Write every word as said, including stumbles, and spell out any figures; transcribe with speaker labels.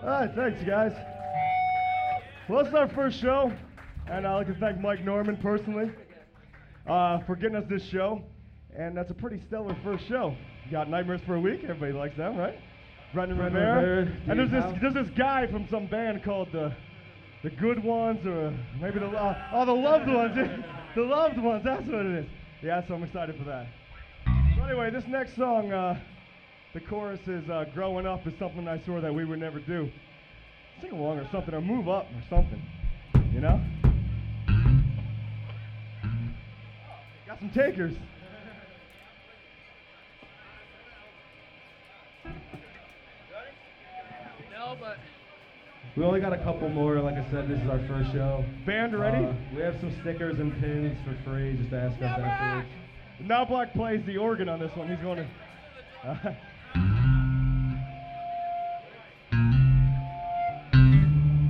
Speaker 1: All right, thanks, you guys. Well, this is our first show, and I'd like to thank Mike Norman personally uh, for getting us this show. And that's a pretty stellar first show. You got Nightmares for a Week. Everybody likes them, right? Brendan Rivera. And there's this there's this guy from some band called the the Good Ones, or maybe the uh, oh the Loved Ones. The Loved Ones. That's what it is. Yeah, so I'm excited for that. So anyway, this next song, uh, the chorus is uh, "Growing Up is something I swore that we would never do." Sing along or something, or move up or something. You know? Got some takers.
Speaker 2: No, but
Speaker 3: we only got a couple more. Like I said, this is our first show.
Speaker 1: Band ready?
Speaker 3: Uh, we have some stickers and pins for free. Just ask us afterwards.
Speaker 1: Now Black plays the organ on this one. He's going to. Uh,